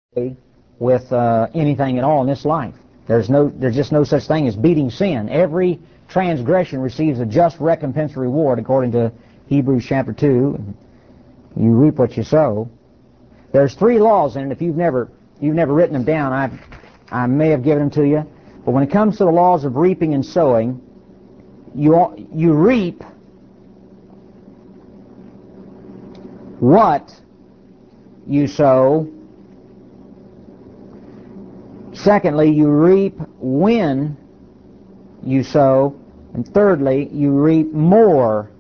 with anything at all in this life. There's just no such thing as beating sin. Every transgression receives a just recompense reward, according to Hebrews chapter 2. You reap what you sow. There's 3 laws in it. If you've never written them down, I may have given them to you. But when it comes to the laws of reaping and sowing, you reap what you sow. Secondly, you reap when you sow. And thirdly, you reap more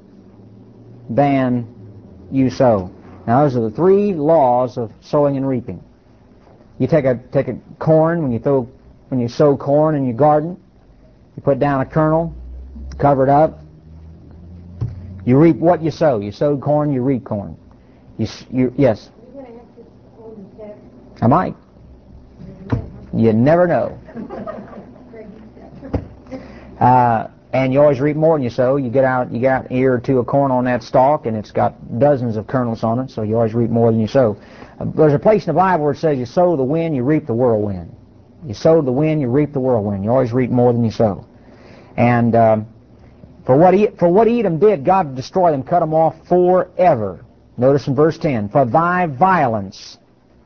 than you sow. Now, those are the 3 laws of sowing and reaping. You take a corn when you sow corn in your garden. You put down a kernel, cover it up. You reap what you sow. You sowed corn, you reap corn. Yes. Are you going to have to hold the text? I might. You never know. And you always reap more than you sow. You get out an ear or 2 of corn on that stalk, and it's got dozens of kernels on it, so you always reap more than you sow. There's a place in the Bible where it says you sow the wind, you reap the whirlwind. You sow the wind, you reap the whirlwind. You always reap more than you sow. And for what Edom did, God destroyed them, cut them off forever. Notice in verse 10, for thy violence.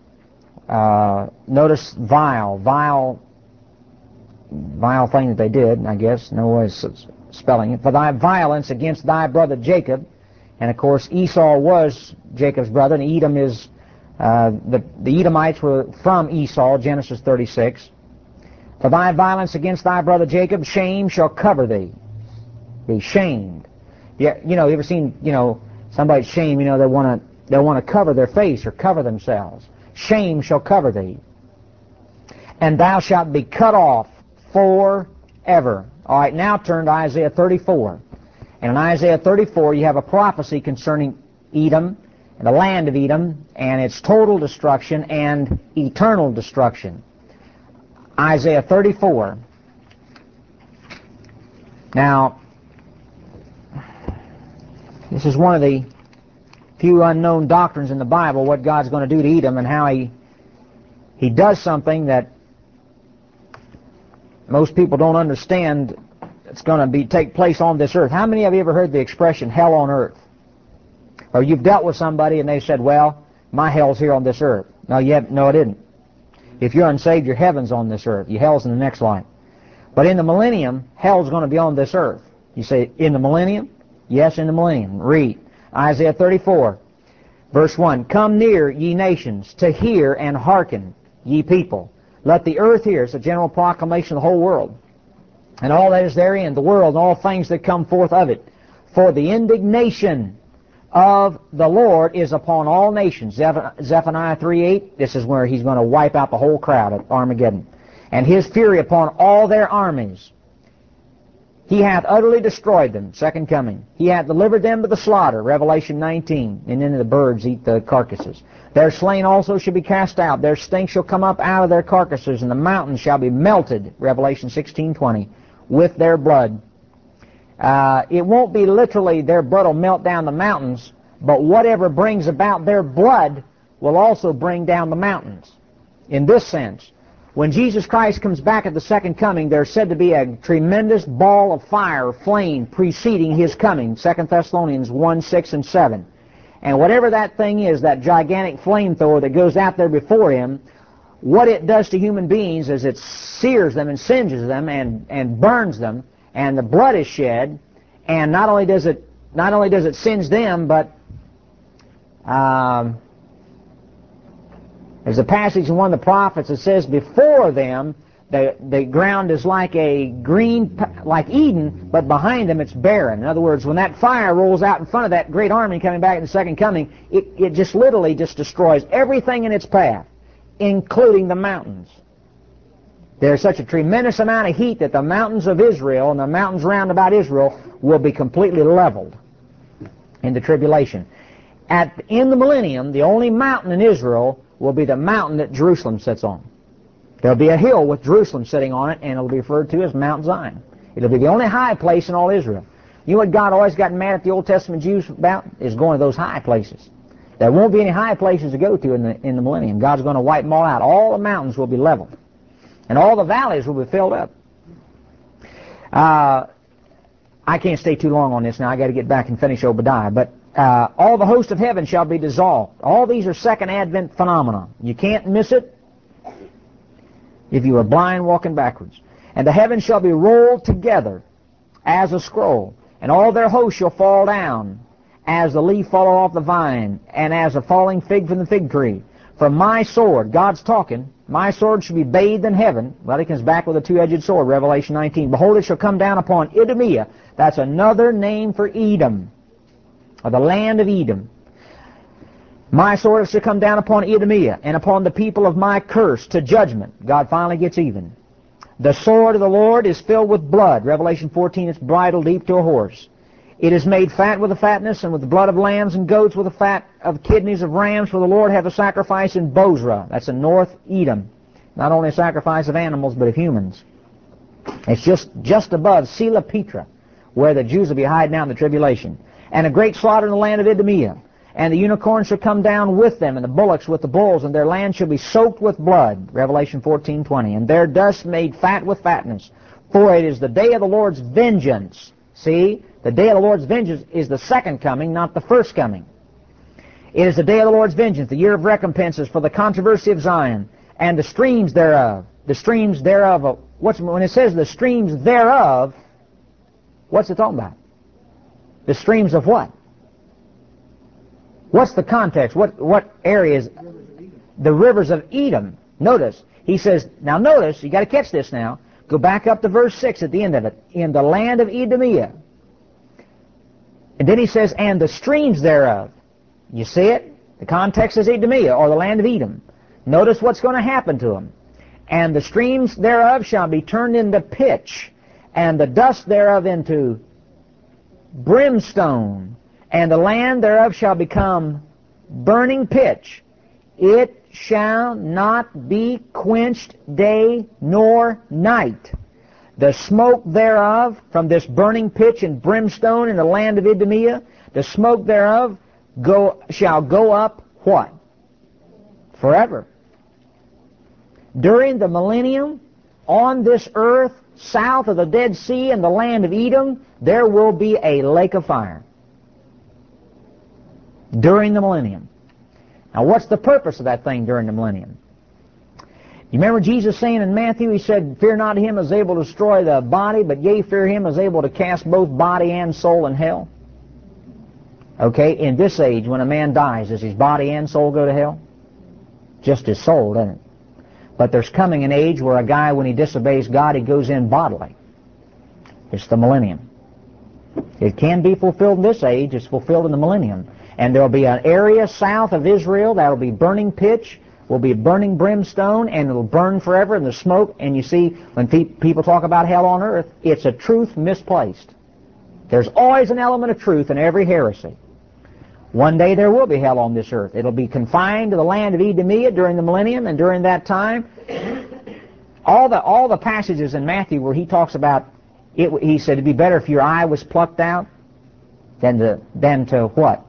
Notice vile thing that they did, I guess, no way of spelling it. For thy violence against thy brother Jacob, and of course Esau was Jacob's brother, and Edom is, the Edomites were from Esau, Genesis 36. For thy violence against thy brother Jacob, shame shall cover thee. Be shamed. Yeah, you ever seen, somebody's shame, they want to cover their face or cover themselves. Shame shall cover thee. And thou shalt be cut off forever. All right, now turn to Isaiah 34. And in Isaiah 34, you have a prophecy concerning Edom, and the land of Edom, and its total destruction and eternal destruction. Isaiah 34. Now, this is one of the few unknown doctrines in the Bible, what God's going to do to Edom and how he does something that most people don't understand. It's going to take place on this earth. How many of you ever heard the expression hell on earth? Or you've dealt with somebody and they said, well, my hell's here on this earth. No, it didn't. If you're unsaved, your heaven's on this earth. Your hell's in the next life. But in the millennium, hell's going to be on this earth. You say, in the millennium? Yes, in the millennium. Read Isaiah 34, verse 1. Come near, ye nations, to hear and hearken, ye people. Let the earth hear. It's a general proclamation of the whole world, and all that is therein, the world, and all things that come forth of it. For the indignation of the Lord is upon all nations. Zephaniah 3:8, this is where he's going to wipe out the whole crowd at Armageddon. And his fury upon all their armies. He hath utterly destroyed them, second coming. He hath delivered them to the slaughter, Revelation 19, and then the birds eat the carcasses. Their slain also shall be cast out, their stink shall come up out of their carcasses, and the mountains shall be melted, Revelation 16:20, with their blood. It won't be literally their blood will melt down the mountains, but whatever brings about their blood will also bring down the mountains. In this sense, when Jesus Christ comes back at the second coming, there's said to be a tremendous ball of fire, flame, preceding his coming, 2 Thessalonians 1:6 and 7. And whatever that thing is, that gigantic flamethrower that goes out there before him, what it does to human beings is it sears them and singes them and burns them, and the blood is shed. And not only does it singe them, but there's a passage in one of the prophets that says, before them the ground is like like Eden, but behind them it's barren. In other words, when that fire rolls out in front of that great army coming back in the second coming, it just literally just destroys everything in its path, including the mountains. There's such a tremendous amount of heat that the mountains of Israel and the mountains round about Israel will be completely leveled in the tribulation. In the millennium, the only mountain in Israel will be the mountain that Jerusalem sits on. There'll be a hill with Jerusalem sitting on it, and it'll be referred to as Mount Zion. It'll be the only high place in all Israel. You know what God always got mad at the Old Testament Jews about? Is going to those high places. There won't be any high places to go to in the millennium. God's going to wipe them all out. All the mountains will be leveled, and all the valleys will be filled up. I can't stay too long on this now. I got to get back and finish Obadiah. But all the host of heaven shall be dissolved. All these are second advent phenomena. You can't miss it if you are blind walking backwards. And the heavens shall be rolled together as a scroll, and all their hosts shall fall down as the leaf falleth off the vine, and as a falling fig from the fig tree. For my sword, God's talking, my sword shall be bathed in heaven. Well, he comes back with a two-edged sword, Revelation 19. Behold, it shall come down upon Idumea. That's another name for Edom, or the land of Edom. My sword shall come down upon Idumea, and upon the people of my curse to judgment. God finally gets even. The sword of the Lord is filled with blood. Revelation 14, it's bridled deep to a horse. It is made fat with the fatness, and with the blood of lambs and goats, with the fat of kidneys of rams, for the Lord hath a sacrifice in Bozrah. That's in North Edom. Not only a sacrifice of animals, but of humans. It's just above Sela Petra, where the Jews will be hiding out in the tribulation. And a great slaughter in the land of Idumea. And the unicorns shall come down with them, and the bullocks with the bulls, and their land shall be soaked with blood. Revelation 14:20. And their dust made fat with fatness. For it is the day of the Lord's vengeance. See, the day of the Lord's vengeance is the second coming, not the first coming. It is the day of the Lord's vengeance, the year of recompenses for the controversy of Zion, and the streams thereof. The streams thereof. When it says the streams thereof, what's it talking about? The streams of what? What's the context? What area is the rivers of Edom? Notice, he says, now notice, you got to catch this now. Go back up to verse 6 at the end of it. In the land of Idumea. And then he says, and the streams thereof. You see it? The context is Idumea, or the land of Edom. Notice what's going to happen to them. And the streams thereof shall be turned into pitch, and the dust thereof into brimstone, and the land thereof shall become burning pitch. It shall not be quenched day nor night. The smoke thereof from this burning pitch and brimstone in the land of Idumea, the smoke thereof shall go up what? Forever. During the millennium, on this earth, south of the Dead Sea and the land of Edom, there will be a lake of fire. During the millennium. Now what's the purpose of that thing during the millennium? You remember Jesus saying in Matthew, he said, fear not him as able to destroy the body, but yea, fear him as able to cast both body and soul in hell. Okay, in this age, when a man dies, does his body and soul go to hell? Just his soul, doesn't it? But there's coming an age where a guy, when he disobeys God, he goes in bodily. It's the millennium. It can be fulfilled in this age. It's fulfilled in the millennium. And there will be an area south of Israel that will be burning pitch, will be burning brimstone, and it will burn forever in the smoke. And you see, when people talk about hell on earth, it's a truth misplaced. There's always an element of truth in every heresy. One day there will be hell on this earth. It'll be confined to the land of Idumea during the millennium, and during that time, all the passages in Matthew where he talks about it, he said it'd be better if your eye was plucked out than to what?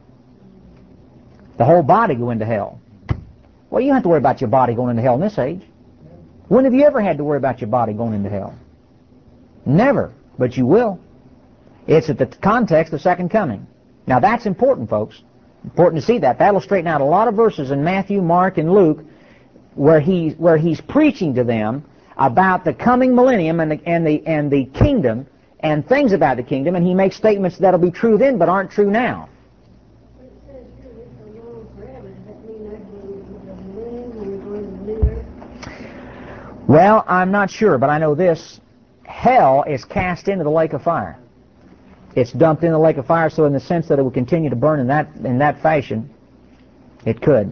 The whole body go into hell. Well, you don't have to worry about your body going into hell in this age. When have you ever had to worry about your body going into hell? Never, but you will. It's at the context of the second coming. Now that's important, folks. Important to see that. That'll straighten out a lot of verses in Matthew, Mark, and Luke where he's preaching to them about the coming millennium and the kingdom and things about the kingdom, and he makes statements that'll be true then but aren't true now. It says here this will go on forever. Does that mean that's the millennium when we're going to the new earth? Well, I'm not sure, but I know this. Hell is cast into the lake of fire. It's dumped in the lake of fire, so in the sense that it will continue to burn in that fashion, it could.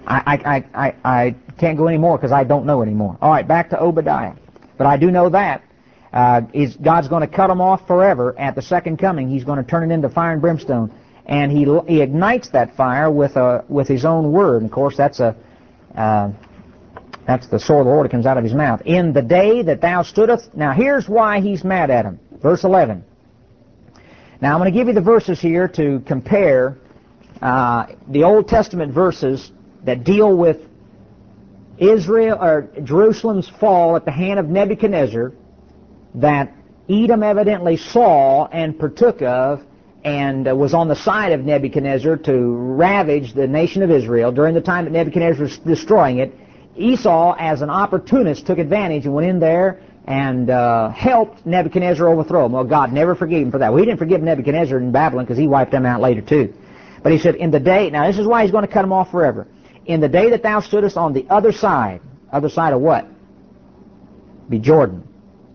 I can't go any more because I don't know anymore. All right, back to Obadiah. But I do know that God's going to cut them off forever at the second coming. He's going to turn it into fire and brimstone, and he ignites that fire with his own word. And of course, that's the sword of the Lord that comes out of his mouth. In the day that thou stoodest. Now here's why he's mad at him. Verse 11. Now I'm going to give you the verses here to compare the Old Testament verses that deal with Israel or Jerusalem's fall at the hand of Nebuchadnezzar, that Edom evidently saw and partook of, and was on the side of Nebuchadnezzar to ravage the nation of Israel during the time that Nebuchadnezzar was destroying it. Esau, as an opportunist, took advantage and went in there and helped Nebuchadnezzar overthrow him. Well, God never forgave him for that. Well, he didn't forgive Nebuchadnezzar in Babylon because he wiped them out later too. But he said, in the day, now this is why he's going to cut them off forever. In the day that thou stoodest on the other side of what? Be Jordan.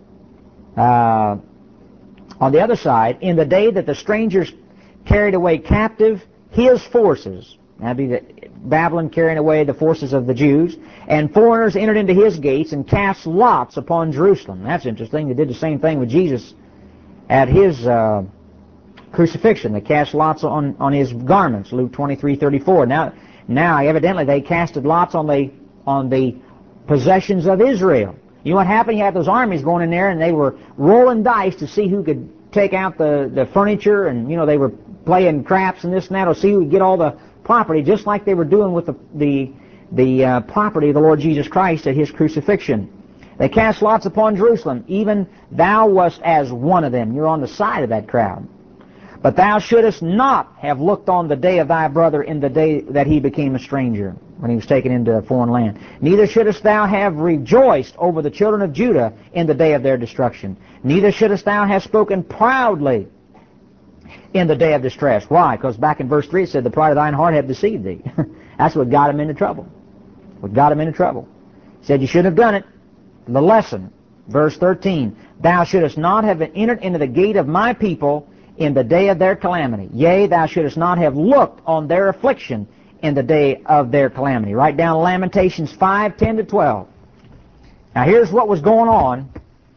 On the other side, in the day that the strangers carried away captive his forces, that'd be Babylon carrying away the forces of the Jews, and foreigners entered into his gates and cast lots upon Jerusalem. That's interesting. They did the same thing with Jesus at his crucifixion. They cast lots on his garments, Luke 23:34. Now evidently they casted lots on the possessions of Israel. You know what happened? You had those armies going in there, and they were rolling dice to see who could take out the furniture, and they were playing craps and this and that, to see who would get all the property, just like they were doing with the property of the Lord Jesus Christ at his crucifixion. They cast lots upon Jerusalem. Even thou wast as one of them. You're on the side of that crowd. But thou shouldest not have looked on the day of thy brother in the day that he became a stranger, when he was taken into a foreign land. Neither shouldest thou have rejoiced over the children of Judah in the day of their destruction. Neither shouldest thou have spoken proudly in the day of distress. Why? Because back in verse 3 it said, the pride of thine heart hath deceived thee. That's what got him into trouble. What got him into trouble. He said you shouldn't have done it. The lesson, verse 13, thou shouldest not have entered into the gate of my people in the day of their calamity. Yea, thou shouldest not have looked on their affliction in the day of their calamity. Write down Lamentations 5:10-12. Now here's what was going on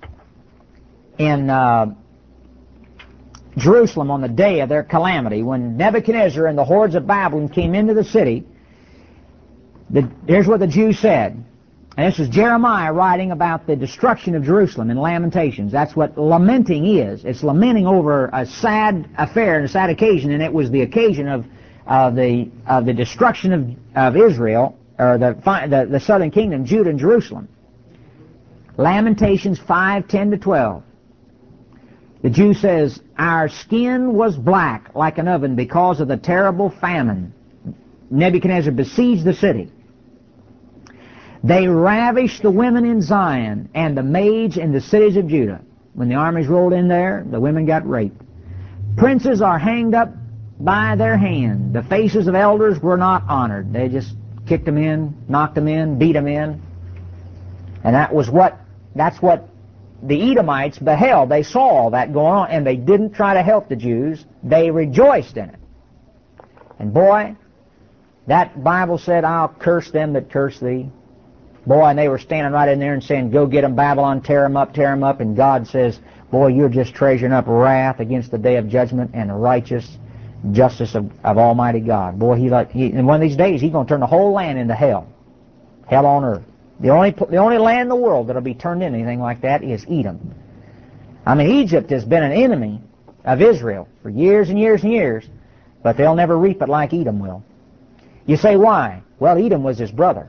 in Jerusalem on the day of their calamity. When Nebuchadnezzar and the hordes of Babylon came into the city, here's what the Jews said. And this is Jeremiah writing about the destruction of Jerusalem in Lamentations. That's what lamenting is. It's lamenting over a sad affair and a sad occasion, and it was the occasion of the destruction of Israel, or the southern kingdom, Judah and Jerusalem. Lamentations 5:10-12. The Jew says, our skin was black like an oven because of the terrible famine. Nebuchadnezzar besieged the city. They ravished the women in Zion and the maids in the cities of Judah. When the armies rolled in there, the women got raped. Princes are hanged up by their hand. The faces of elders were not honored. They just kicked them in, knocked them in, beat them in. And that's what the Edomites beheld. They saw all that going on, and they didn't try to help the Jews. They rejoiced in it. And boy, that Bible said, I'll curse them that curse thee. Boy, and they were standing right in there and saying, go get them, Babylon, tear them up, and God says, boy, you're just treasuring up wrath against the day of judgment and the righteous justice of Almighty God. Boy, in one of these days, he's going to turn the whole land into hell. Hell on earth. The only land in the world that will be turned into anything like that is Edom. I mean, Egypt has been an enemy of Israel for years and years and years, but they'll never reap it like Edom will. You say, why? Well, Edom was his brother.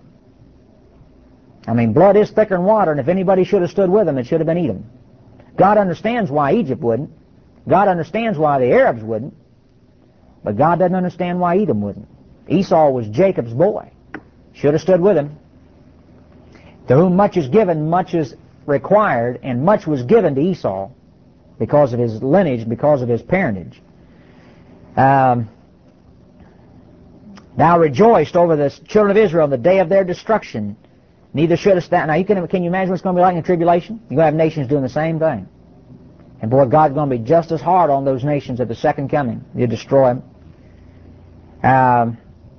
I mean, blood is thicker than water, and if anybody should have stood with him, it should have been Edom. God understands why Egypt wouldn't. God understands why the Arabs wouldn't. But God doesn't understand why Edom wouldn't. Esau was Jacob's boy. Should have stood with him. To whom much is given, much is required, and much was given to Esau because of his lineage, because of his parentage. Thou rejoiced over the children of Israel in the day of their destruction. Neither shouldest thou. Now, can you imagine what it's going to be like in the tribulation? You're going to have nations doing the same thing. And boy, God's going to be just as hard on those nations at the second coming. He'll destroy them.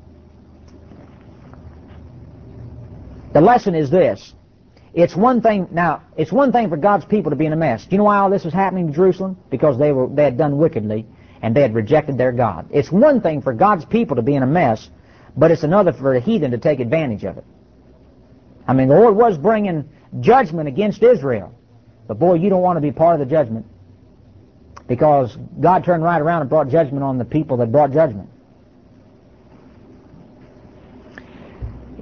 The lesson is this. It's one thing for God's people to be in a mess. Do you know why all this was happening in Jerusalem? Because they had done wickedly, and they had rejected their God. It's one thing for God's people to be in a mess, but it's another for the heathen to take advantage of it. I mean, the Lord was bringing judgment against Israel. But boy, you don't want to be part of the judgment, because God turned right around and brought judgment on the people that brought judgment.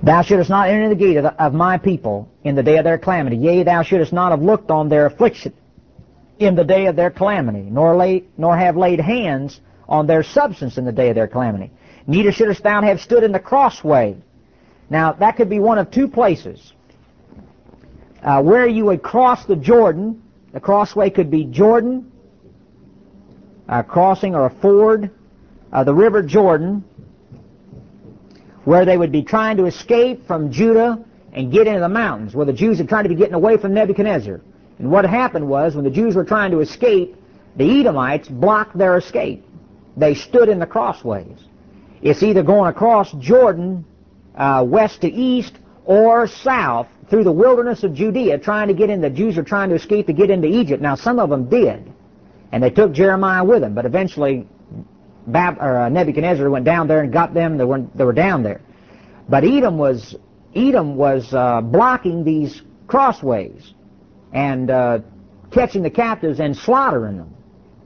Thou shouldest not enter the gate of my people in the day of their calamity. Yea, thou shouldest not have looked on their affliction in the day of their calamity, nor have laid hands on their substance in the day of their calamity. Neither shouldest thou have stood in the crossway. Now, that could be one of two places. Where you would cross the Jordan. The crossway could be Jordan, crossing or a ford, the river Jordan, where they would be trying to escape from Judah and get into the mountains, where the Jews had tried to be getting away from Nebuchadnezzar. And what happened was, when the Jews were trying to escape, the Edomites blocked their escape. They stood in the crossways. It's either going across Jordan, west to east, or south through the wilderness of Judea, trying to get in. The Jews were trying to escape to get into Egypt. Now, some of them did, and they took Jeremiah with them, but eventually Nebuchadnezzar went down there and got them. They were down there. But Edom was blocking these crossways and catching the captives and slaughtering them.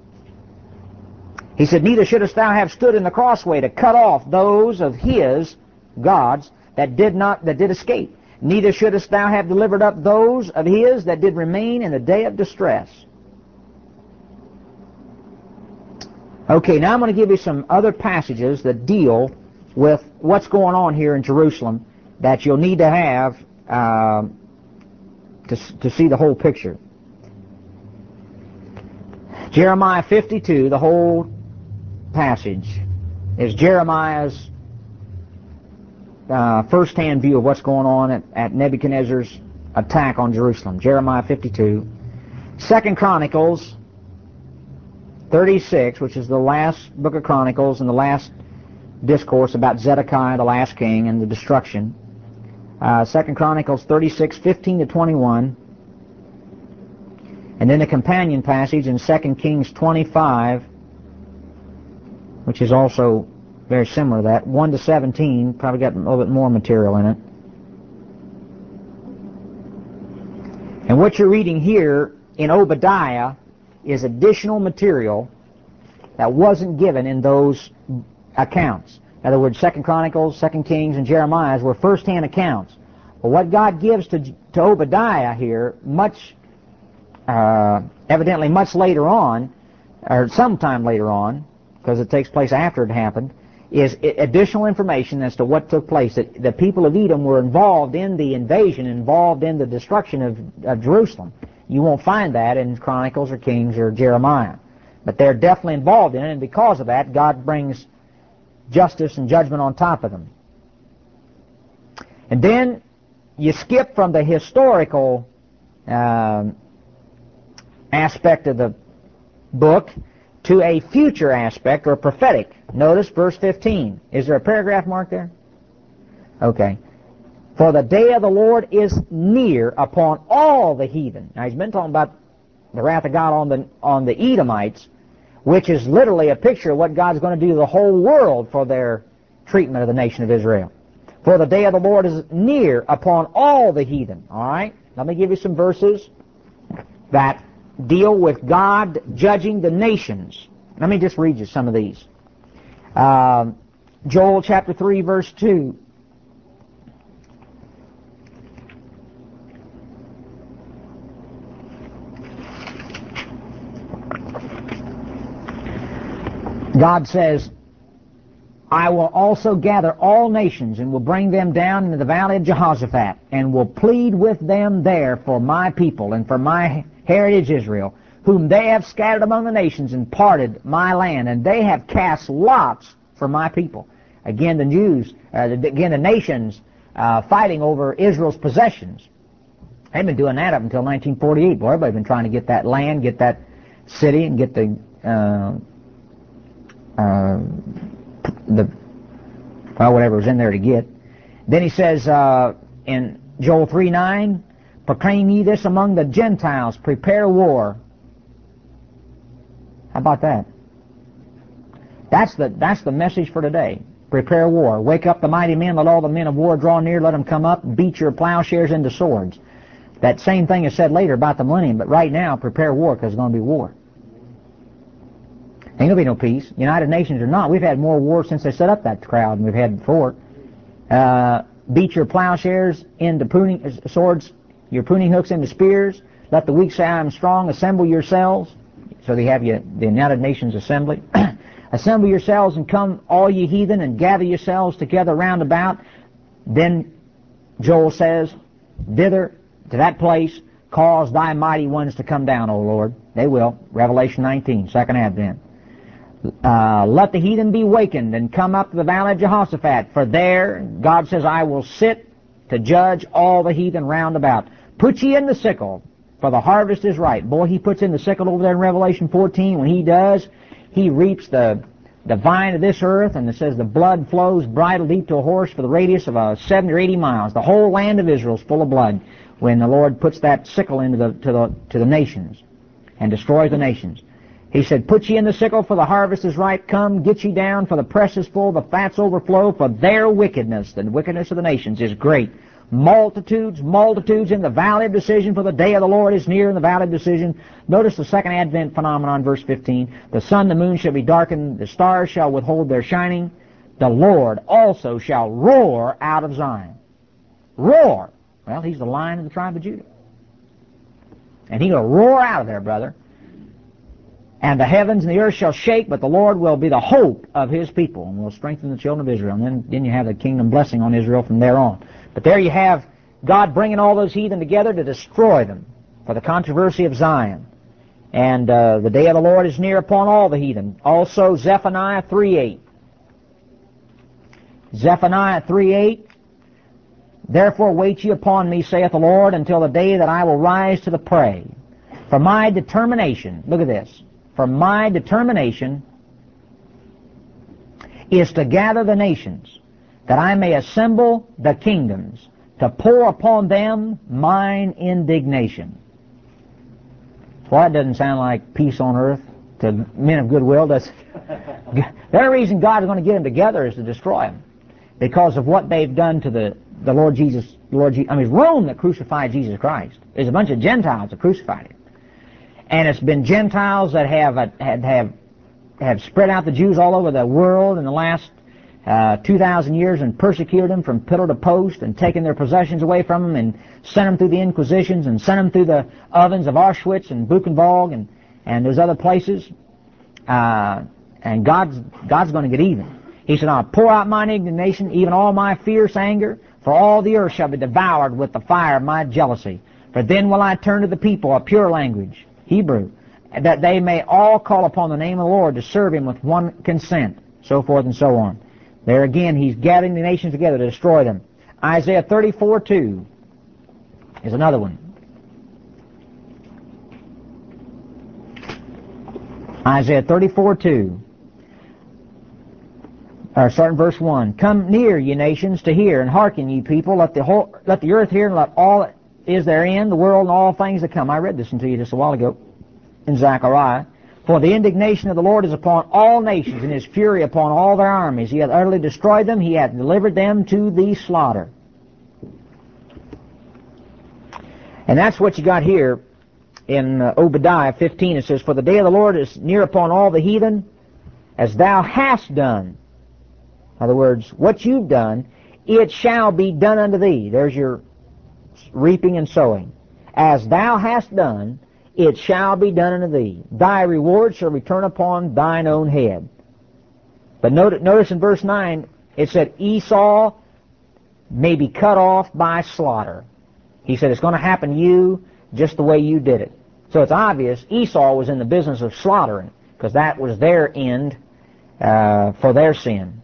He said, neither shouldest thou have stood in the crossway to cut off those of his, God's, that did escape. Neither shouldest thou have delivered up those of his that did remain in the day of distress. Okay, now I'm going to give you some other passages that deal with what's going on here in Jerusalem that you'll need to have to see the whole picture. Jeremiah 52, the whole passage, is Jeremiah's first-hand view of what's going on at Nebuchadnezzar's attack on Jerusalem. Jeremiah 52. 2 Chronicles 36, which is the last book of Chronicles and the last discourse about Zedekiah, the last king, and the destruction. 2 Chronicles 36, 15 to 21. And then the companion passage in 2 Kings 25, which is also very similar to that, 1 to 17, probably got a little bit more material in it. And what you're reading here in Obadiah is additional material that wasn't given in those accounts. In other words, 2 Chronicles, 2 Kings, and Jeremiah's were first-hand accounts. But what God gives to Obadiah here, evidently much later on, or sometime later on, because it takes place after it happened, is additional information as to what took place. That the people of Edom were involved in the invasion, involved in the destruction of Jerusalem. You won't find that in Chronicles or Kings or Jeremiah. But they're definitely involved in it, and because of that, God brings justice and judgment on top of them. And then you skip from the historical aspect of the book to a future aspect, or prophetic. Notice verse 15. Is there a paragraph mark there? Okay. For the day of the Lord is near upon all the heathen. Now he's been talking about the wrath of God on the Edomites, which is literally a picture of what God's going to do to the whole world for their treatment of the nation of Israel. For the day of the Lord is near upon all the heathen. All right? Let me give you some verses that deal with God judging the nations. Let me just read you some of these. Joel chapter 3, verse 2. God says, I will also gather all nations and will bring them down into the valley of Jehoshaphat and will plead with them there for my people and for my heritage Israel, whom they have scattered among the nations and parted my land, and they have cast lots for my people. Again, the Jews, again the nations fighting over Israel's possessions. They've been doing that up until 1948. Boy, everybody's been trying to get that land, get that city, and get the whatever was in there to get. Then he says in Joel 3:9, proclaim ye this among the Gentiles, prepare war. How about that? That's the message for today. Prepare war. Wake up the mighty men, let all the men of war draw near, let them come up, and beat your plowshares into swords. That same thing is said later about the millennium, but right now, prepare war, because there's going to be war. Ain't going to be no peace. United Nations or not, we've had more wars since they set up that crowd than we've had before. beat your plowshares into pruning swords, your pruning hooks into spears. Let the weak say, I am strong. Assemble yourselves. So they have the United Nations Assembly. Assemble yourselves and come, all ye heathen, and gather yourselves together round about. Then Joel says, thither, to that place, cause thy mighty ones to come down, O Lord. They will. Revelation 19, second advent. Let the heathen be wakened and come up to the valley of Jehoshaphat. For there, God says, I will sit to judge all the heathen round about. Put ye in the sickle, for the harvest is ripe. Boy, he puts in the sickle over there in Revelation 14. When he does, he reaps the vine of this earth, and it says the blood flows bridle deep to a horse for the radius of 70 or 80 miles. The whole land of Israel is full of blood when the Lord puts that sickle into the nations and destroys the nations. He said, put ye in the sickle, for the harvest is ripe. Come, get ye down, for the press is full, the fats overflow, for their wickedness, the wickedness of the nations, is great. Multitudes, multitudes in the valley of decision, for the day of the Lord is near in the valley of decision. Notice the second advent phenomenon, verse 15. The sun, the moon shall be darkened, the stars shall withhold their shining. The Lord also shall roar out of Zion. Roar. Well, he's the Lion of the tribe of Judah. And he'll roar out of there, brother. And the heavens and the earth shall shake, but the Lord will be the hope of his people, and will strengthen the children of Israel. And then you have the kingdom blessing on Israel from there on. But there you have God bringing all those heathen together to destroy them for the controversy of Zion. And the day of the Lord is near upon all the heathen. Also Zephaniah 3:8. Zephaniah 3:8. Therefore wait ye upon me, saith the Lord, until the day that I will rise to the prey. For my determination, look at this, for my determination is to gather the nations, that I may assemble the kingdoms, to pour upon them mine indignation. Well, that doesn't sound like peace on earth to men of goodwill, does it? The only reason God is going to get them together is to destroy them, because of what they've done to the Lord Jesus. It's Rome that crucified Jesus Christ. There's a bunch of Gentiles that crucified him. And it's been Gentiles that have spread out the Jews all over the world in the last 2,000 years and persecuted them from pillar to post and taken their possessions away from them and sent them through the Inquisitions and sent them through the ovens of Auschwitz and Buchenwald and those other places. And God's going to get even. He said, I'll pour out mine indignation, even all my fierce anger, for all the earth shall be devoured with the fire of my jealousy. For then will I turn to the people a pure language, Hebrew, that they may all call upon the name of the Lord to serve him with one consent, so forth and so on. There again, he's gathering the nations together to destroy them. Isaiah 34:2 is another one. Isaiah 34:2. Starting verse 1. Come near, ye nations, to hear, and hearken, ye people. Let the earth hear, and let all that is therein, the world, and all things that come. I read this unto you just a while ago in Zechariah. For the indignation of the Lord is upon all nations, and his fury upon all their armies. He hath utterly destroyed them, he hath delivered them to the slaughter. And that's what you got here in Obadiah 15. It says, for the day of the Lord is near upon all the heathen, as thou hast done. In other words, what you've done, it shall be done unto thee. There's your reaping and sowing. As thou hast done, it shall be done unto thee. Thy reward shall return upon thine own head. But notice in verse 9, it said, Esau may be cut off by slaughter. He said it's going to happen to you just the way you did it. So it's obvious Esau was in the business of slaughtering, because that was their end for their sin.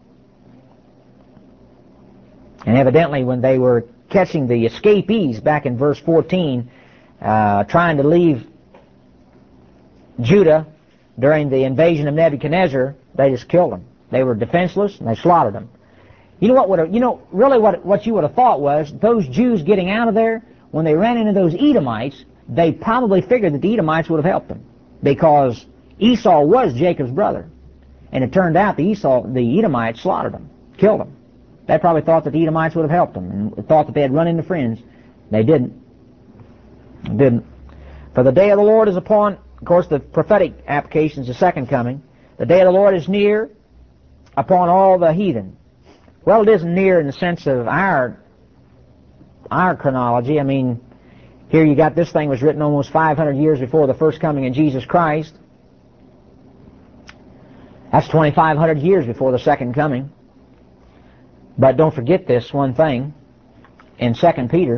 And evidently when they were catching the escapees back in verse 14, trying to leave Judah during the invasion of Nebuchadnezzar, they just killed them. They were defenseless and they slaughtered them. You know what you would have thought was those Jews getting out of there, when they ran into those Edomites, they probably figured that the Edomites would have helped them, because Esau was Jacob's brother, and it turned out the Edomites slaughtered them, killed them. They probably thought that the Edomites would have helped them, and thought that they had run into friends. They didn't. For the day of the Lord is upon, of course, the prophetic application is the second coming. The day of the Lord is near upon all the heathen. Well, it isn't near in the sense of our our chronology. I mean, here you got this thing was written almost 500 years before the first coming of Jesus Christ. That's 2,500 years before the second coming. But don't forget this one thing. In 2 Peter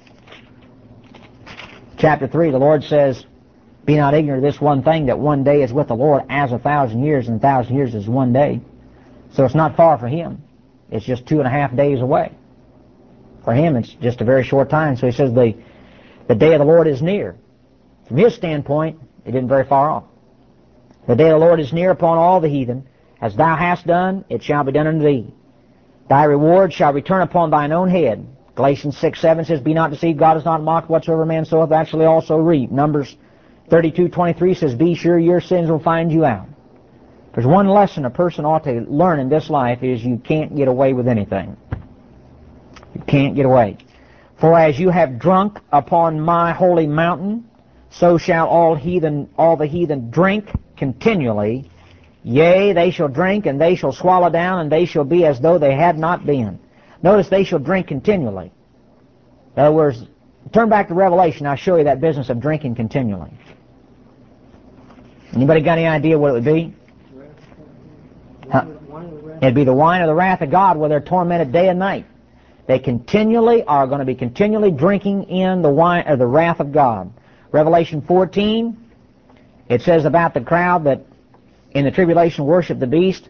chapter 3, the Lord says, "Be not ignorant of this one thing, that one day is with the Lord as 1,000 years, and 1,000 years is one day." So it's not far for Him. It's just 2.5 days away. For Him, it's just a very short time. So He says the day of the Lord is near. From His standpoint, it isn't very far off. The day of the Lord is near upon all the heathen. As thou hast done, it shall be done unto thee. Thy reward shall return upon thine own head. Galatians 6:7 says, "Be not deceived, God is not mocked. Whatsoever man soweth, that shall he also reap." Numbers 32:23 says, "Be sure your sins will find you out." There's one lesson a person ought to learn in this life is you can't get away with anything. You can't get away. "For as you have drunk upon my holy mountain, so shall all the heathen drink continually. Yea, they shall drink, and they shall swallow down, and they shall be as though they had not been." Notice they shall drink continually. In other words, turn back to Revelation, I'll show you that business of drinking continually. Anybody got any idea what it would be? Huh? It'd be the wine of the wrath of God, where they're tormented day and night. They continually are going to be continually drinking in the wine of the wrath of God. Revelation 14, it says about the crowd that in the tribulation worship the beast.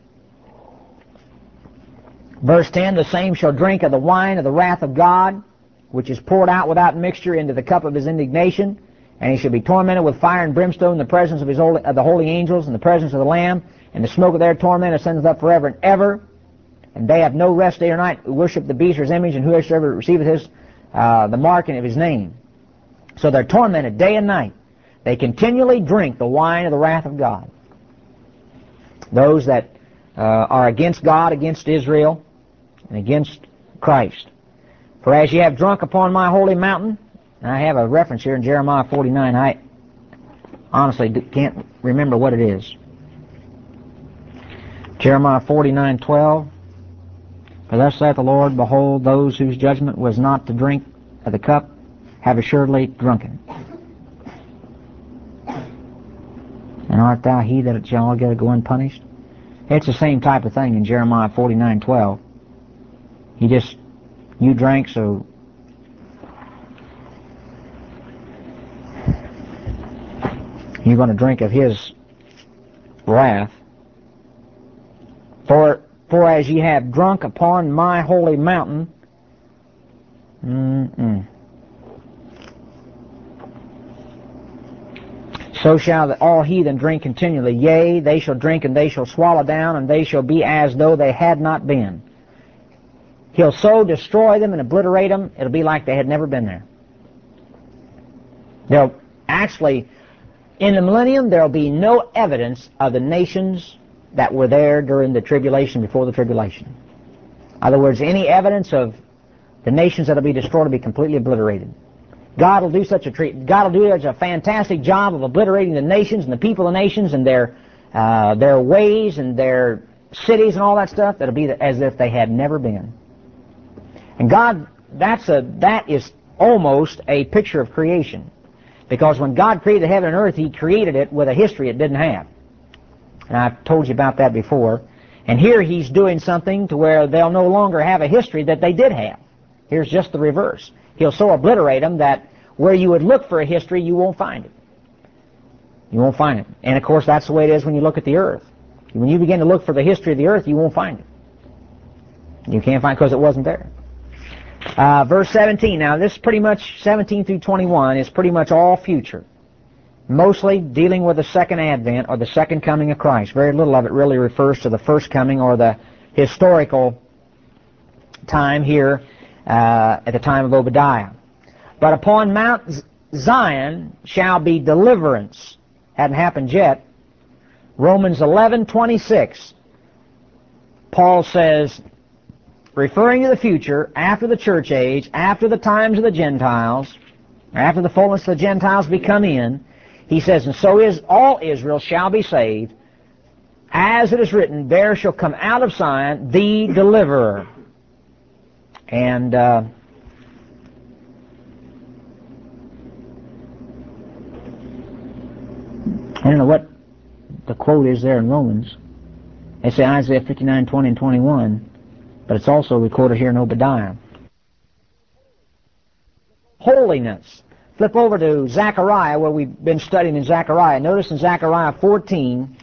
Verse 10, "The same shall drink of the wine of the wrath of God, which is poured out without mixture into the cup of his indignation, and he shall be tormented with fire and brimstone in the presence of the holy angels, in the presence of the Lamb, and the smoke of their torment ascendeth up forever and ever. And they have no rest day or night who worship the beast or his image, and whosoever receiveth the marking of his name." So they're tormented day and night. They continually drink the wine of the wrath of God. Those that are against God, against Israel, and against Christ. "For as ye have drunk upon my holy mountain," and I have a reference here in Jeremiah 49. I honestly can't remember what it is. Jeremiah 49:12. "For thus saith the Lord, behold, those whose judgment was not to drink of the cup have assuredly drunken. And art thou he that shall altogether go unpunished?" It's the same type of thing in Jeremiah 49:12. You drank, so you're going to drink of his wrath. For as ye have drunk upon my holy mountain, so shall all heathen drink continually. Yea, they shall drink, and they shall swallow down, and they shall be as though they had not been. He'll so destroy them and obliterate them, it'll be like they had never been there. They'll actually, in the millennium, there'll be no evidence of the nations that were there during the tribulation, before the tribulation. In other words, any evidence of the nations that will be destroyed will be completely obliterated. God will do such a fantastic job of obliterating the nations and the people of the nations and their ways and their cities and all that stuff, that'll be as if they had never been. And God, that is almost a picture of creation. Because when God created heaven and earth, He created it with a history it didn't have. And I've told you about that before. And here He's doing something to where they'll no longer have a history that they did have. Here's just the reverse. He'll so obliterate them that where you would look for a history, you won't find it. You won't find it. And of course, that's the way it is when you look at the earth. When you begin to look for the history of the earth, you won't find it. You can't find it because it wasn't there. Verse 17. Now, this pretty much, 17 through 21, is pretty much all future. Mostly dealing with the second advent or the second coming of Christ. Very little of it really refers to the first coming or the historical time here at the time of Obadiah. "But upon Mount Zion shall be deliverance." Hadn't happened yet. Romans 11:26. Paul says, referring to the future, after the church age, after the times of the Gentiles, after the fullness of the Gentiles be come in, he says, "And so is all Israel shall be saved, as it is written, there shall come out of Zion the deliverer." And I don't know what the quote is there in Romans. They say Isaiah 59:20 and 21, but it's also recorded here in Obadiah. Holiness. Flip over to Zechariah, where we've been studying in Zechariah. Notice in Zechariah 14,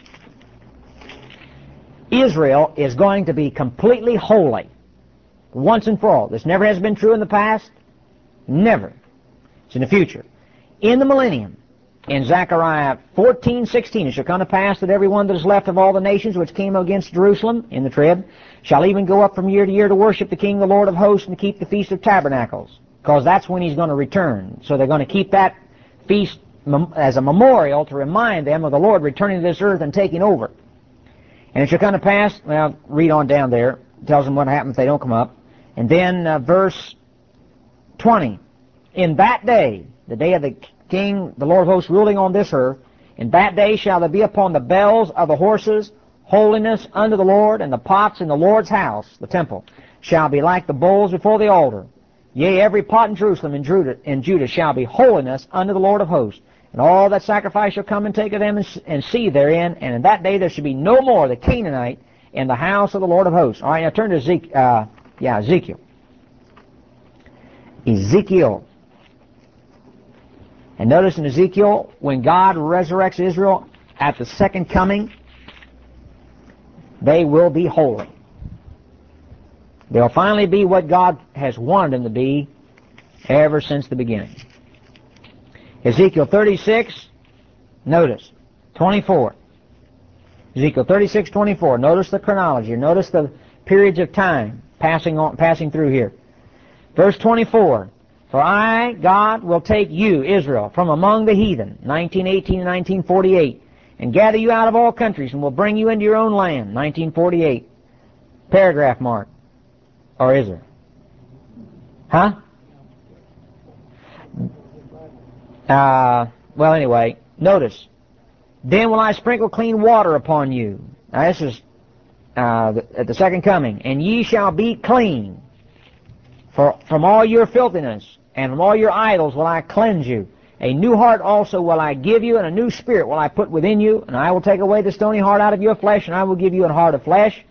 Israel is going to be completely holy, once and for all. This never has been true in the past. Never. It's in the future. In the millennium, in Zechariah 14:16, it shall come to pass that every one that is left of all the nations which came against Jerusalem in the trib shall even go up from year to year to worship the King, the Lord of hosts, and to keep the Feast of Tabernacles, because that's when he's going to return. So they're going to keep that feast as a memorial to remind them of the Lord returning to this earth and taking over. And it shall come to pass, well, read on down there, it tells them what happens if they don't come up. And then verse 20, in that day, the day of the King, the Lord of hosts, ruling on this earth, in that day shall there be upon the bells of the horses holiness unto the Lord, and the pots in the Lord's house, the temple, shall be like the bowls before the altar. Yea, every pot in Jerusalem and Judah shall be holiness unto the Lord of hosts. And all that sacrifice shall come and take of them and see therein, and in that day there shall be no more the Canaanite in the house of the Lord of hosts. All right, now turn to Ezekiel. Ezekiel. And notice in Ezekiel, when God resurrects Israel at the second coming, they will be holy. They'll finally be what God has wanted them to be ever since the beginning. Ezekiel 36, notice, 24. Ezekiel 36:24. Notice the chronology. Notice the periods of time passing through here. Verse 24. For I, God, will take you, Israel, from among the heathen, 1918 and 1948, and gather you out of all countries, and will bring you into your own land, 1948. Paragraph mark. Or is there? Huh? Well, anyway, notice. Then will I sprinkle clean water upon you. Now, this is at the second coming. And ye shall be clean from all your filthiness, and from all your idols will I cleanse you. A new heart also will I give you, and a new spirit will I put within you. And I will take away the stony heart out of your flesh, and I will give you a heart of flesh.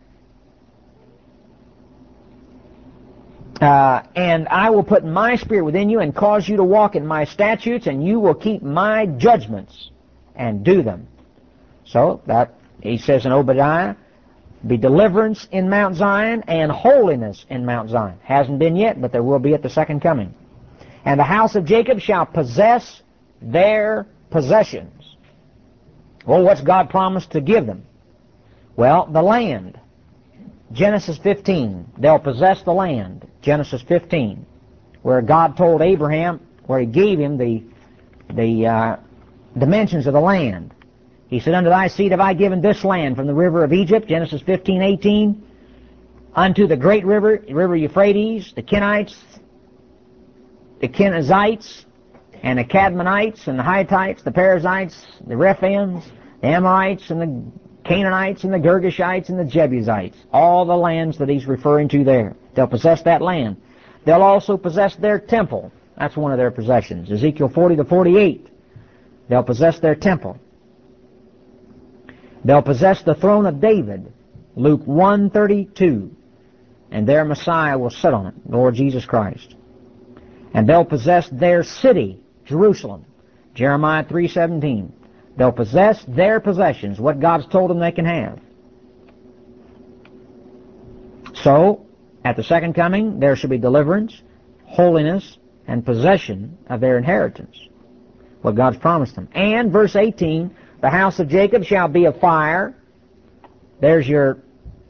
And I will put my spirit within you and cause you to walk in my statutes, and you will keep my judgments and do them. So that he says in Obadiah, be deliverance in Mount Zion and holiness in Mount Zion. Hasn't been yet, but there will be at the second coming. And the house of Jacob shall possess their possessions. Well, what's God promised to give them? Well, the land. Genesis 15, they'll possess the land. Genesis 15, where God told Abraham, where he gave him the dimensions of the land. He said, unto thy seed have I given this land from the river of Egypt, Genesis 15:18, unto the great river, river Euphrates, the Kenites, the Kenizzites, and the Cadmonites, and the Hittites, the Perizzites, the Rephaims, the Amorites, and the Canaanites, and the Girgashites, and the Jebusites. All the lands that he's referring to there. They'll possess that land. They'll also possess their temple. That's one of their possessions. Ezekiel 40-48. They'll possess their temple. They'll possess the throne of David. Luke 1:32. And their Messiah will sit on it, Lord Jesus Christ. And they'll possess their city, Jerusalem. Jeremiah 3:17. They'll possess their possessions, what God's told them they can have. So, at the second coming, there shall be deliverance, holiness, and possession of their inheritance, what God's promised them. And, verse 18, the house of Jacob shall be a fire. There's your,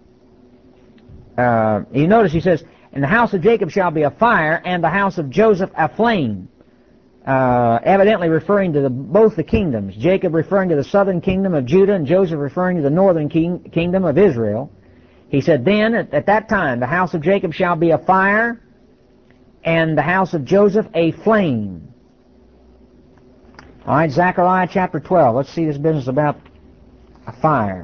you notice he says, and the house of Jacob shall be a fire, and the house of Joseph a flame. Evidently referring to both the kingdoms. Jacob referring to the southern kingdom of Judah, and Joseph referring to the northern kingdom of Israel. He said, then, at that time, the house of Jacob shall be a fire, and the house of Joseph a flame. All right, Zechariah chapter 12. Let's see this business about a fire.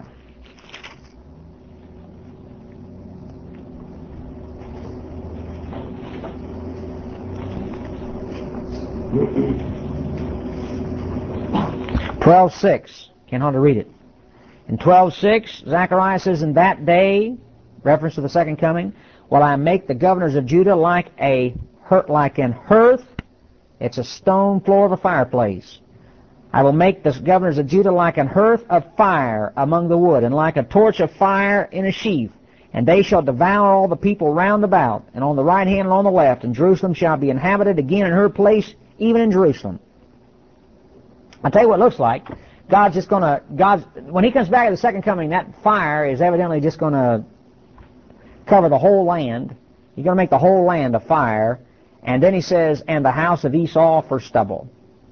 12:6. Can't hardly read it. In 12:6, Zechariah says, "In that day," reference to the second coming, "will I make the governors of Judah like an hearth." It's a stone floor of a fireplace. "I will make the governors of Judah like an hearth of fire among the wood, and like a torch of fire in a sheaf. And they shall devour all the people round about, and on the right hand and on the left. And Jerusalem shall be inhabited again in her place, even in Jerusalem." I'll tell you what it looks like. When he comes back at the second coming, that fire is evidently just going to cover the whole land. He's going to make the whole land a fire. And then he says, "And the house of Esau for stubble."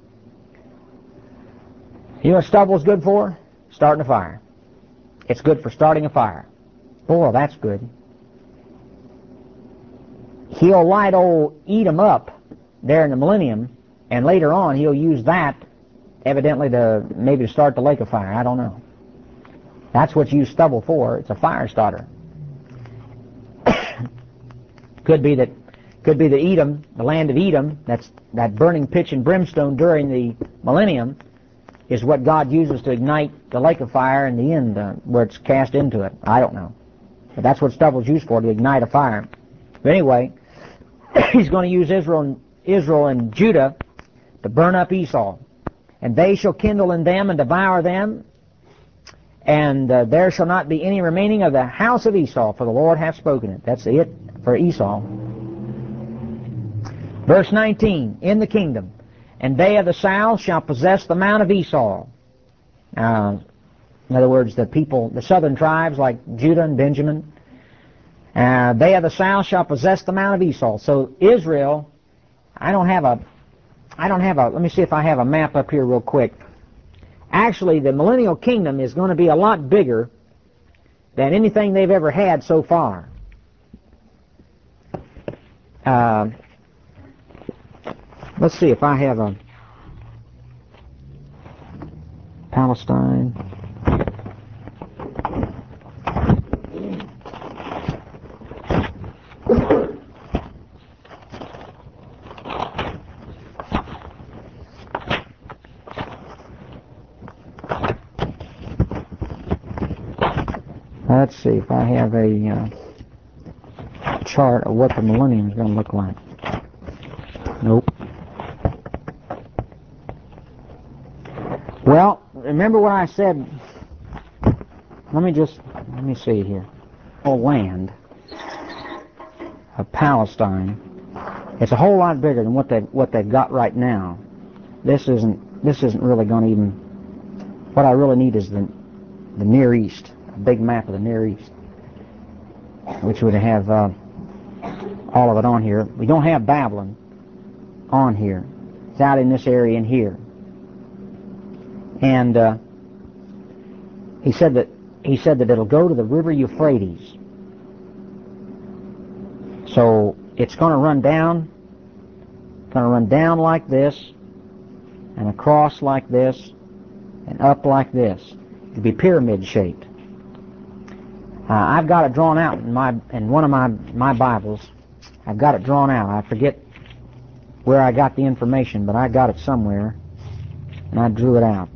You know what stubble is good for? Starting a fire. It's good for starting a fire. Boy, that's good. He'll light old Edom up there in the millennium, and later on he'll use that evidently maybe to start the lake of fire. I don't know. That's what you use stubble for. It's a fire starter. Could be that Edom, the land of Edom, that burning pitch and brimstone during the millennium, is what God uses to ignite the lake of fire in the end, where it's cast into it. I don't know. But that's what stubble's used for, to ignite a fire. But anyway, he's going to use Israel and Judah to burn up Esau. "And they shall kindle in them and devour them, and there shall not be any remaining of the house of Esau, for the Lord hath spoken it." That's it for Esau. Verse 19, "In the kingdom, and they of the south shall possess the mount of Esau." In other words, the southern tribes like Judah and Benjamin, they of the south shall possess the mount of Esau. So Israel, let me see if I have a map up here real quick. Actually, the millennial kingdom is going to be a lot bigger than anything they've ever had so far. Let's see if I have a Palestine. Let's see if I have a chart of what the millennium is going to look like. Nope. Well, remember what I said. Let me see here. The land of Palestine. It's a whole lot bigger than what they've got right now. This isn't really going to even. What I really need is the Near East. A big map of the Near East, which would have all of it on here. We don't have Babylon on here. It's out in this area in here. And he said that it'll go to the river Euphrates. So it's going to run down. It's going to run down like this, and across like this, and up like this. It'll be pyramid shaped. I've got it drawn out in one of my Bibles. I've got it drawn out. I forget where I got the information, but I got it somewhere, and I drew it out.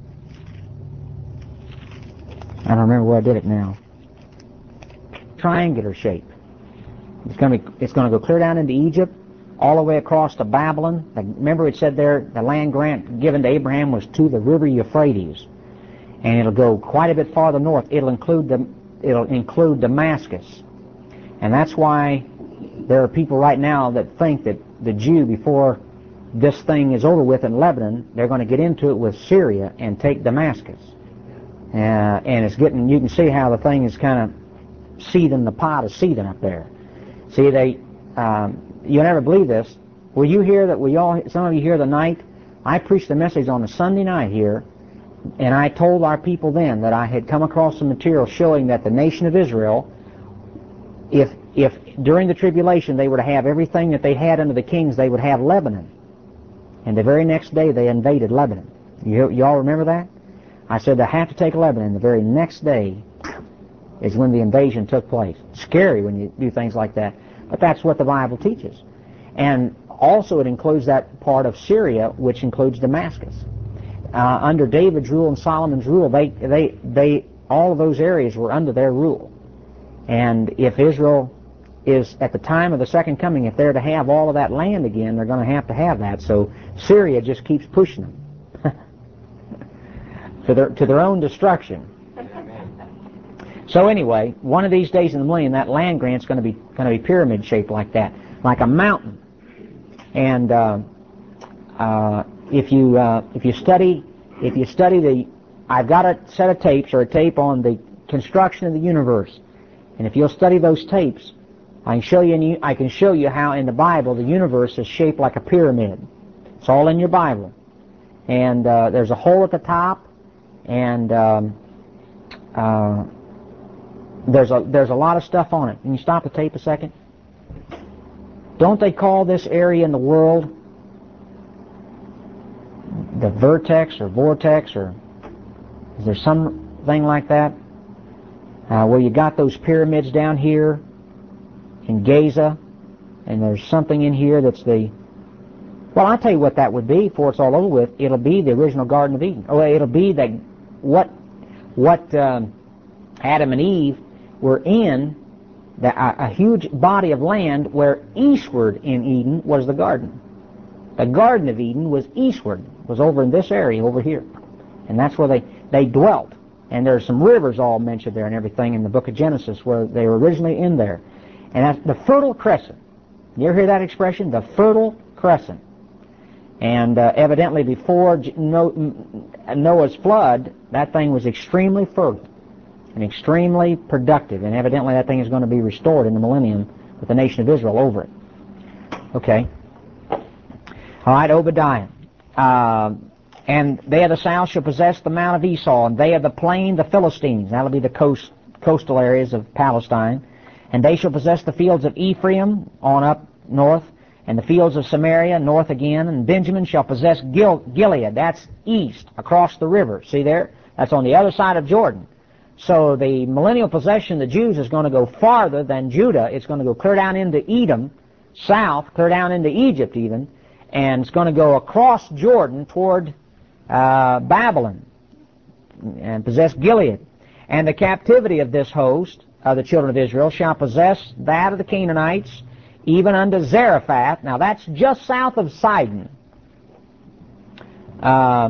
I don't remember where I did it now. Triangular shape. It's going to go clear down into Egypt, all the way across to Babylon. Remember, it said there the land grant given to Abraham was to the river Euphrates, and it'll go quite a bit farther north. It'll include Damascus, and that's why there are people right now that think that the Jew, before this thing is over with in Lebanon, they're going to get into it with Syria and take Damascus. And it's getting, you can see how the thing is kind of seething, the pot is seething up there. See, you'll never believe this. Will you hear that some of you here tonight, I preached a message on a Sunday night here, and I told our people then that I had come across some material showing that the nation of Israel, if during the tribulation they were to have everything that they had under the kings, they would have Lebanon. And the very next day they invaded Lebanon. You all remember that? I said they have to take Lebanon. The very next day is when the invasion took place. It's scary when you do things like that, but that's what the Bible teaches. And also it includes that part of Syria, which includes Damascus. under David's rule and Solomon's rule, they all of those areas were under their rule. And if Israel is, at the time of the second coming, if they're to have all of that land again, they're going to have that. So Syria just keeps pushing them to their own destruction. So anyway, one of these days in the millennium, that land grant's going to be pyramid shaped like that, like a mountain. And if you study the, I've got a set of tapes, or a tape on the construction of the universe, and if you'll study those tapes, I can show you how in the Bible the universe is shaped like a pyramid. It's all in your Bible, and there's a hole at the top, and there's a lot of stuff on it. Can you stop the tape a second? Don't they call this area in the world the vertex or vortex, or is there something like that? Where you got those pyramids down here in Gaza, and there's something in here that's the... Well, I'll tell you what that would be before it's all over with. It'll be the original Garden of Eden. Oh, it'll be what Adam and Eve were in, a huge body of land where eastward in Eden was the garden. The Garden of Eden was eastward, was over in this area over here. And that's where they dwelt. And there's some rivers all mentioned there and everything in the book of Genesis where they were originally in there. And that's the Fertile Crescent. You ever hear that expression? The Fertile Crescent. And evidently before Noah's flood, that thing was extremely fertile and extremely productive. And evidently that thing is going to be restored in the millennium with the nation of Israel over it. Okay. All right, Obadiah. And they of the south shall possess the mount of Esau, and they of the plain the Philistines. That'll be the coastal areas of Palestine. And they shall possess the fields of Ephraim on up north, and the fields of Samaria north again. And Benjamin shall possess Gilead. That's east, across the river. See there? That's on the other side of Jordan. So the millennial possession of the Jews is going to go farther than Judah. It's going to go clear down into Edom, south, clear down into Egypt even, and it's going to go across Jordan toward Babylon and possess Gilead. And the captivity of this host of the children of Israel shall possess that of the Canaanites, even unto Zarephath. Now that's just south of Sidon. I've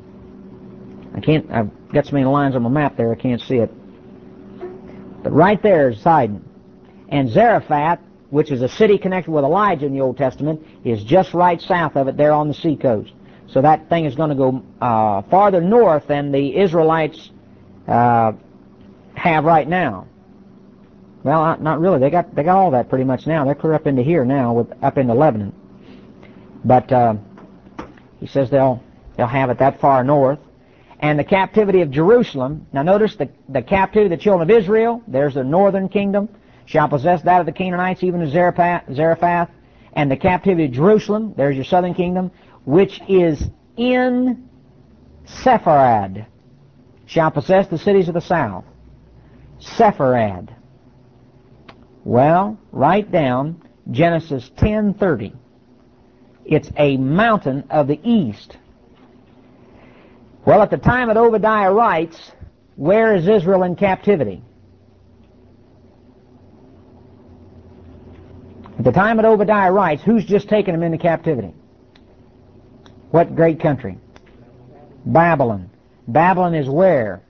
got so many lines on my map there I can't see it. But right there is Sidon. And Zarephath, which is a city connected with Elijah in the Old Testament, is just right south of it there on the seacoast. So that thing is going to go farther north than the Israelites have right now. Well, not really. They got all that pretty much now. They're clear up into here now, up into Lebanon. But he says they'll have it that far north. And the captivity of Jerusalem. Now notice the captivity of the children of Israel. There's the northern kingdom. Shall possess that of the Canaanites, even as Zarephath. And the captivity of Jerusalem. There's your southern kingdom, which is in Sepharad. Shall possess the cities of the south. Sepharad. Well, write down Genesis 10:30. It's a mountain of the east. Well, at the time that Obadiah writes, where is Israel in captivity? At the time that Obadiah writes, who's just taken them into captivity? What great country? Babylon. Babylon is where?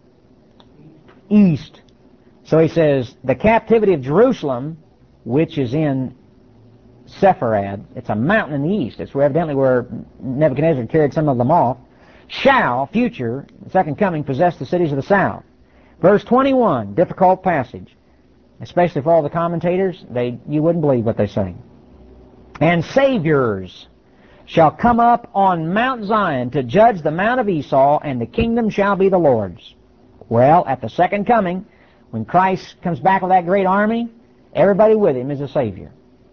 East. So he says, the captivity of Jerusalem, which is in Sepharad, it's a mountain in the east. It's evidently where Nebuchadnezzar carried some of them off, shall, future, second coming, possess the cities of the south. Verse 21, difficult passage, especially for all the commentators. You wouldn't believe what they say. And saviors shall come up on Mount Zion to judge the mount of Esau, and the kingdom shall be the Lord's. Well, at the second coming, when Christ comes back with that great army, everybody with him is a savior.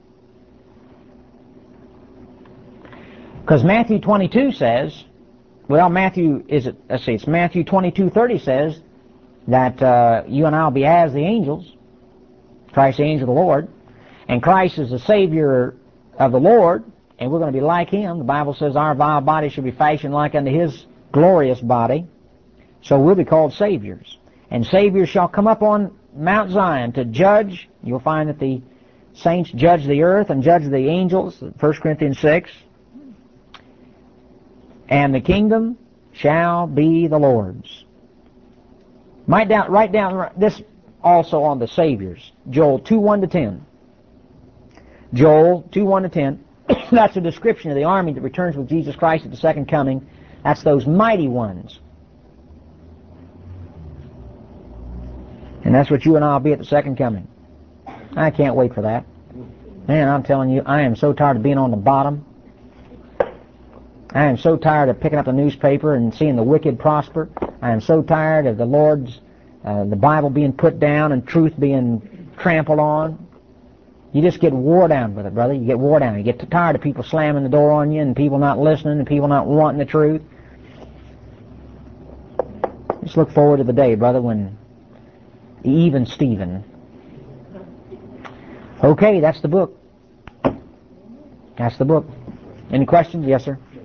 Because Matthew 22 says, well, it's Matthew 22:30 says that you and I will be as the angels, Christ the angel of the Lord, and Christ is the Savior of the Lord, and we're going to be like him. The Bible says our vile body shall be fashioned like unto his glorious body. So we'll be called saviors. And saviors shall come up on Mount Zion to judge. You'll find that the saints judge the earth and judge the angels, 1 Corinthians 6. And the kingdom shall be the Lord's. Write down this also on the saviors. Joel 2:1-10. Joel 2:1-10. That's a description of the army that returns with Jesus Christ at the second coming. That's those mighty ones. And that's what you and I will be at the second coming. I can't wait for that. Man, I'm telling you, I am so tired of being on the bottom. I am so tired of picking up the newspaper and seeing the wicked prosper. I am so tired of the Lord's, the Bible being put down and truth being trampled on. You just get wore down with it, brother. You get wore down. You get tired of people slamming the door on you and people not listening and people not wanting the truth. Just look forward to the day, brother, when even Stephen. Okay, that's the book. That's the book. Any questions? Yes, sir.